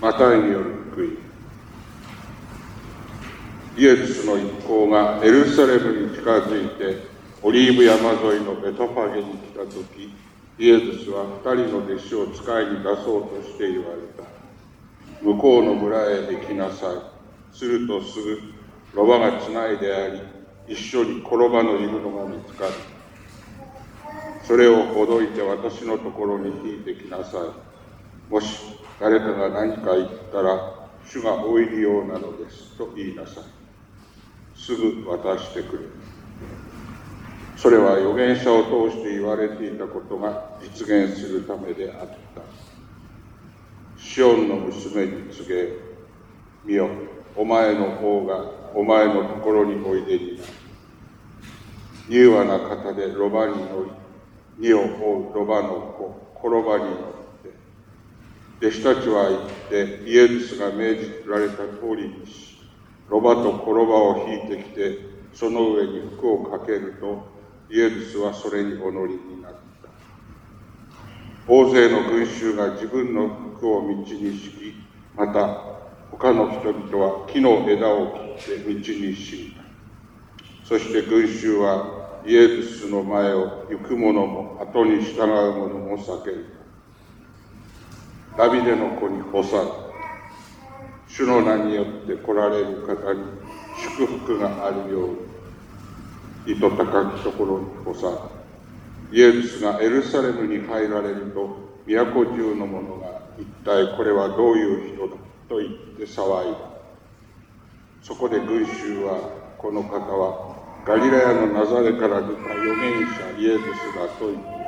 マタイによる福音。イエスの一行がエルサレムに近づいてオリーブ山沿いのベトファゲに来たとき、イエスは二人の弟子を使いに出そうとして言われた。向こうの村へ行きなさい。するとすぐロバがつないであり、一緒に転ばのいるのが見つかる。それをほどいて私のところに引いてきなさい。もし誰かが何か言ったら、主がおいるようなのですと言いなさい。すぐ渡してくれ。それは預言者を通して言われていたことが実現するためであった。シオンの娘に告げ、見よ、お前の王がお前のところにおいでになる。柔和な方でロバに乗り、荷を負うロバの子、転ばに乗って、弟子たちは行ってイエスが命じられた通りにし、ロバと転ばを引いてきて、その上に服をかけると、イエスはそれにお乗りになった。大勢の群衆が自分の服を道に敷き、また他の人々は木の枝を切って道に敷いた。そして群衆はイエスの前を行く者も後に従う者も叫んだ。ダビデの子にホサナ。主の名によって来られる方に祝福があるように。糸高きところにホサナ。イエスがエルサレムに入られると、都中の者が一体これはどういう人だと言って騒いだ。そこで群衆は、この方はガリラヤのナザレから出た預言者イエスだと言った。